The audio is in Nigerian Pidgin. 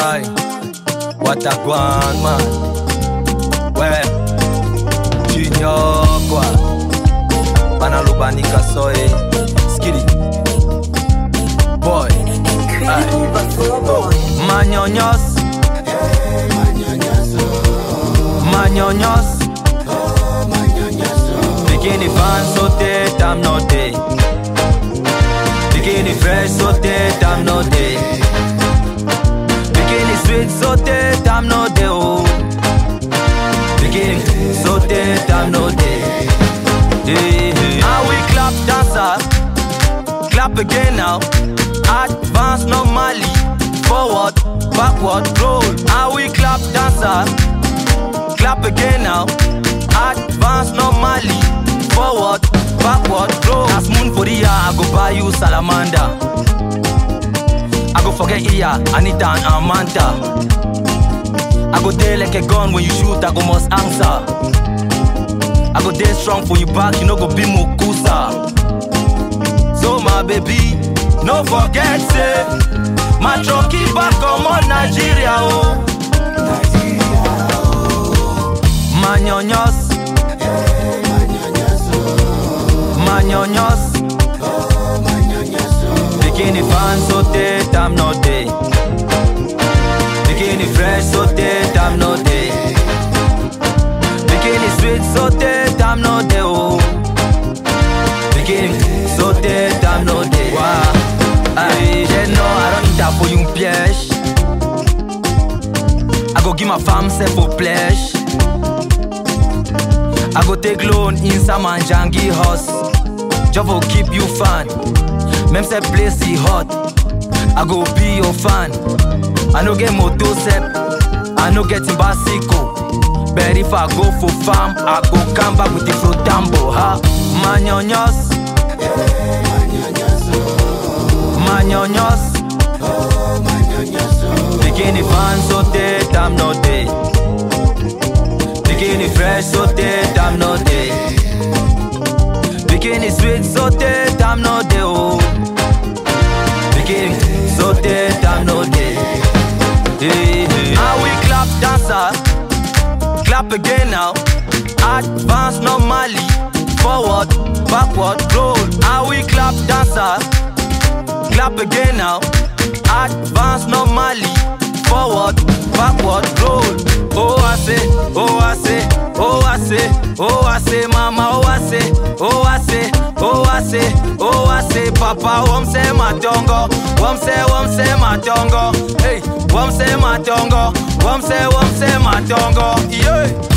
Aye, what a guan man. Well, Junior kwa Panalubanika soy Skitty Boy. Mañoños, mañoños, bikini fan sauté, tam no day. Bikini fresh sauté, tam no day. Bikini sweet sauté, tam no day. Oh, bikini sauté, tam no day. How we clap dancer, clap again now. Advance normally, forward, backward, roll. How we clap dancer, clap again now. Advance normally, forward, backward, roll. Last moon for the year, I go buy you salamander. I go forget Iya, Anita and Amanta. I go there like a gun when you shoot, I go must answer. I go there strong for you back, you know go be Mukusa. So my baby, no forget say my trucky back come on Nigeria oh. Mañoños, mañoños, bikini fan sauté, tam no day. Bikini fresh sauté, tam no day. Bikini sweet sauté, tam no day oh. Bikini sauté, tam no day. Wow. Aye, no, I don't need that for you piège. I go give my fam self for pledge. I go take loan in some Jangi house. Just for keep you fan. Même se place is hot. I go be your fan. I no get moto sep. I no get in bicycle. But if I go for farm, I go come back with the flotambo. Ha, mañoños. Mañoños, bikini fan sauté, tam no day. Bikini fresh sauté, tam no day. Bikini sweet sauté, tam no day oh. Bikini sauté, tam no day. How we clap dancer, clap again now. Advance normally, forward, backward, roll. How we clap dancer, clap again now. Advance normally, forward, backward, roll. Oh I say, oh I say, oh I say, oh I say, mama, oh I say, oh I say, oh I say, oh I say, papa, wamse matongo, wamse matongo, hey, wamse matongo, wamse matongo, yeah.